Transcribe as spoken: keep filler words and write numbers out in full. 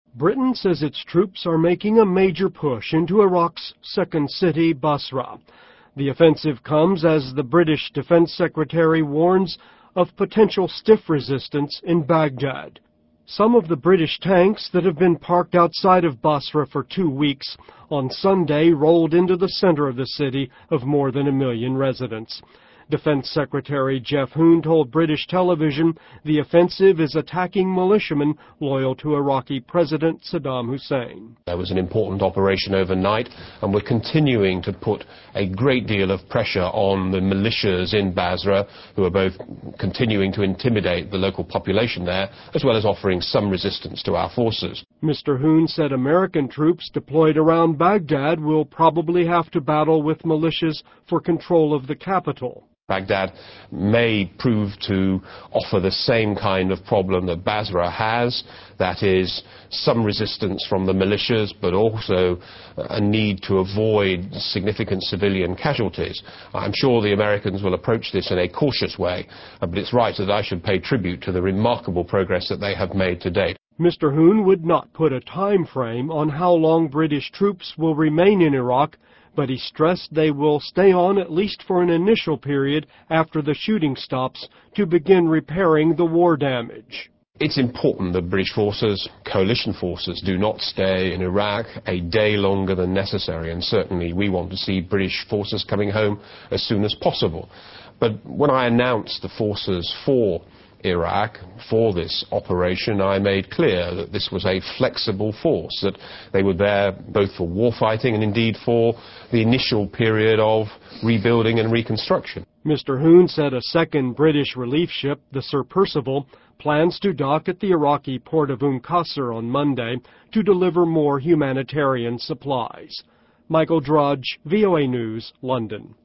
Britain says its troops are making a major push into Iraq's second city, Basra. The offensive comes as the British Defense Secretary warns of potential stiff resistance in Baghdad. Some of the British tanks that have been parked outside of Basra for two weeks on Sunday rolled into the center of the city of more than a million residents. Defense Secretary Jeff Hoon told British television the offensive is attacking militiamen loyal to Iraqi President Saddam Hussein. There was an important operation overnight, and we're continuing to put a great deal of pressure on the militias in Basra, who are both continuing to intimidate the local population there, as well as offering some resistance to our forces. Mister Hoon said American troops deployed around Baghdad will probably have to battle with militias for control of the capital. Baghdad may prove to offer the same kind of problem that Basra has, that is, some resistance from the militias, but also a need to avoid significant civilian casualties. I'm sure the Americans will approach this in a cautious way, but it's right that I should pay tribute to the remarkable progress that they have made to date. Mister Hoon would not put a time frame on how long British troops will remain in Iraq, but he stressed they will stay on at least for an initial period after the shooting stops to begin repairing the war damage. It's important that British forces, coalition forces, do not stay in Iraq a day longer than necessary, and certainly we want to see British forces coming home as soon as possible. But when I announced the forces for Iraq for this operation, I made clear that this was a flexible force, that they were there both for warfighting and indeed for the initial period of rebuilding and reconstruction. Mister Hoon said a second British relief ship, the Sir Percival, plans to dock at the Iraqi port of Umm Qasr on Monday to deliver more humanitarian supplies. Michael Drudge, V O A News, London.